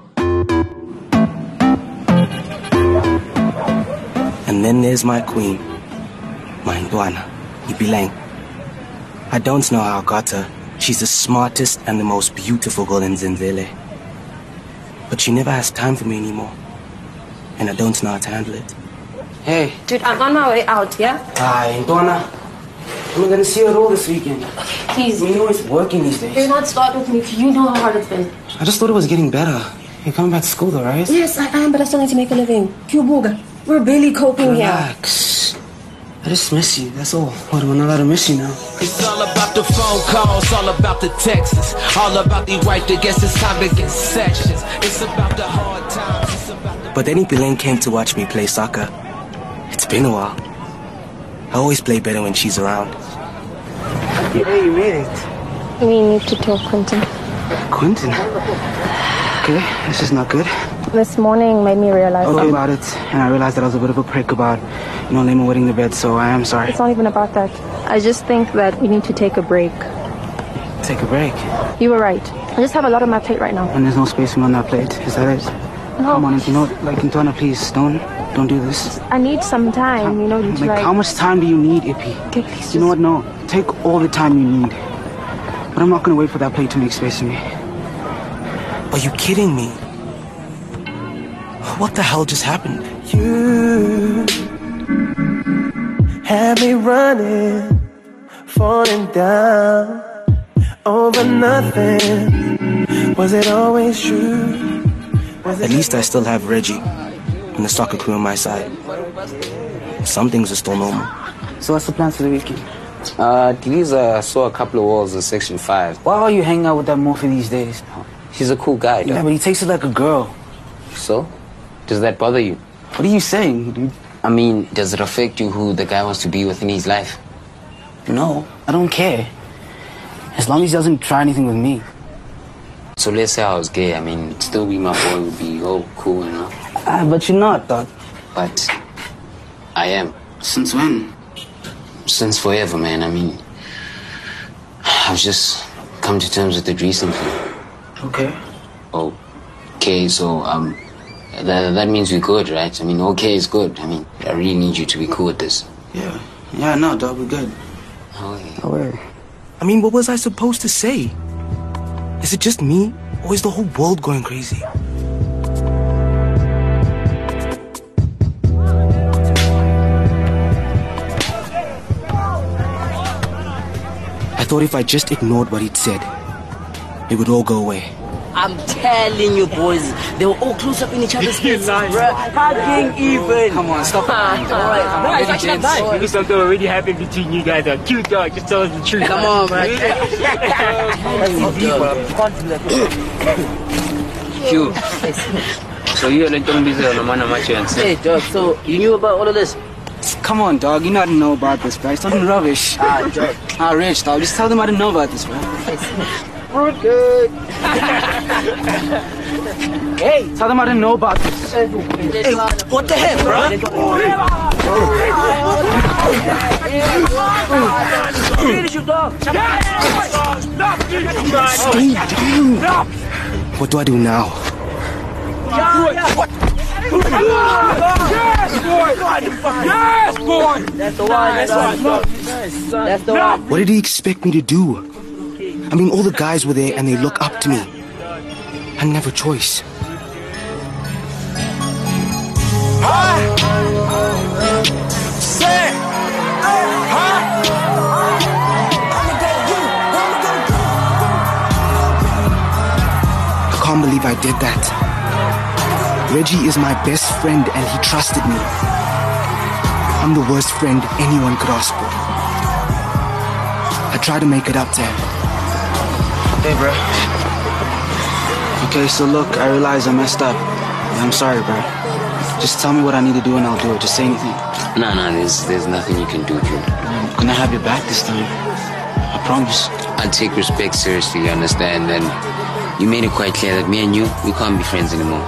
And then there's my queen, my Ndwana, Ibileng. I don't know how I got her. She's the smartest and the most beautiful girl in Zenzele. But she never has time for me anymore. And I don't know how to handle it. Hey. Dude, I'm on my way out, yeah? Hi, Ndwana. I'm gonna see her all this weekend. Please. You know it's working these days. Do not start with me. You know how hard it's been. I just thought it was getting better. You're coming back to school though, right? Yes, I am, but I still need to make a living. Cubuga, we're barely coping here. Relax. I just miss you, that's all. What, am I not allowed to miss you now? It's all about the phone calls, all about the texts, all about the right to guess it's time to get sections. It's about the hard times, it's about the... But then Ibileng came to watch me play soccer. It's been a while. I always play better when she's around. Yeah, you made it. We need to talk, Quentin. Quentin? Okay, this is not good. This morning made me realize Okay something. about it, and I realized that I was a bit of a prick about, you know, Lema wetting the bed, so I am sorry. It's not even about that. I just think that we need to take a break. Take a break. You were right. I just have a lot on my plate right now. And there's no space for me on that plate, is that it? No. Come on, you know, like, Ntwana, please, don't, don't do this. I need some time, you know, to Like, like... how much time do you need, Ippy? Okay, please You know what, no, take all the time you need. But I'm not gonna wait for that plate to make space for me. Are you kidding me? What the hell just happened? You had me running, falling down. over nothing. Was it always true? Was it At least I still have Reggie and the soccer crew on my side. Some things are still normal. So what's the plans for the weekend? Uh, Delisa saw a couple of walls in Section five. Why are you hanging out with that morpher these days? He's a cool guy, though. Yeah, but he takes it like a girl. So? Does that bother you? What are you saying, dude? I mean, does it affect you who the guy wants to be with in his life? No, I don't care. As long as he doesn't try anything with me. So let's say I was gay. I mean, still be my boy would be oh cool, you know? Ah, but you're not, dog. But I am. Since when? Since forever, man. I mean, I've just come to terms with it recently. Okay. Okay, so, um, that, that means we're good, right? I mean, okay is good. I mean, I really need you to be cool with this. Yeah. Yeah, no, dog, we're good. Oh, yeah. Oh, wait. I mean, what was I supposed to say? Is it just me, or is the whole world going crazy? I thought if I just ignored what he'd said, it would all go away. I'm telling you, boys, they were all close up in each other's faces, bro. Hugging even. Come on, stop. Alright, no, it's actually not that. Maybe something already happened between you guys. A cute dog, just tell us the truth. Come on, man. Q. So you are like busy on the man of my chance. Hey, dog, so you knew about all of this? Come on, dog, you know I didn't know about this, bro. He's talking rubbish. Ah, dog. Ah, Rich, dog, just tell them I didn't know about this, bro. We're good. Hey, tell them I didn't know about this. Hey, what the heck, bro? Finish you, dog. Stay down. What do I do now? What? Yes, boy! Yes, boy! That's the one. That's the one. That's the one. What did he expect me to do? I mean, all the guys were there and they look up to me. I didn't have a choice. I can't believe I did that. Reggie is my best friend and he trusted me. I'm the worst friend anyone could ask for. I tried to make it up to him. Hey, bro. Okay, so look, I realize I messed up. I'm sorry, bro. Just tell me what I need to do and I'll do it. Just say anything. No, no, there's, there's nothing you can do, Drew. I'm gonna have your back this time. I promise. I take respect seriously, you understand? And you made it quite clear that me and you, we can't be friends anymore.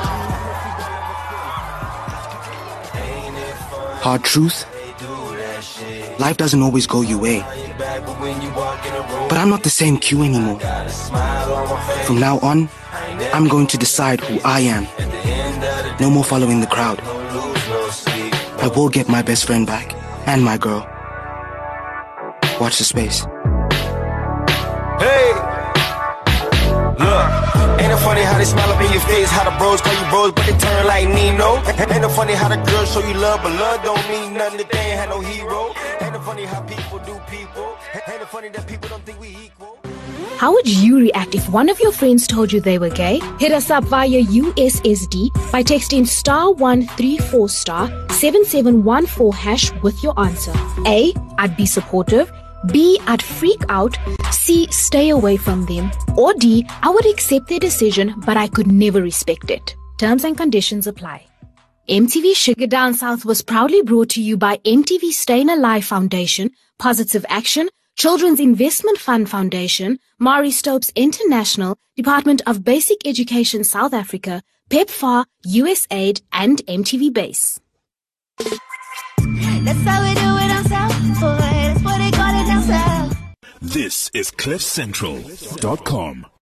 Hard truth? Life doesn't always go your way. But I'm not the same Q anymore. From now on, I'm going to decide who I am. No more following the crowd. I will get my best friend back, and my girl. Watch the space. Hey! Look, ain't it funny how they smile up in your face? How the bros call you bros, but they turn like Nino. Ain't it funny how the girls show you love, but love don't mean nothing if they ain't had no hero. Ain't it funny how people do people? Ain't it funny that people don't think we equal? How would you react if one of your friends told you they were gay? Hit us up via U S S D by texting star one three four star seven seven one four hash with your answer. A, I'd be supportive. B, I'd freak out. C, stay away from them. Or D, I would accept their decision, but I could never respect it. Terms and conditions apply. M T V Sugar Down South was proudly brought to you by M T V Staying Alive Foundation, Positive Action, Children's Investment Fund Foundation, Mari Stopes International, Department of Basic Education South Africa, PEPFAR, U S A I D, and M T V Base. That's how we do it on South, boy. That's what they call it down south. This is cliff central dot com.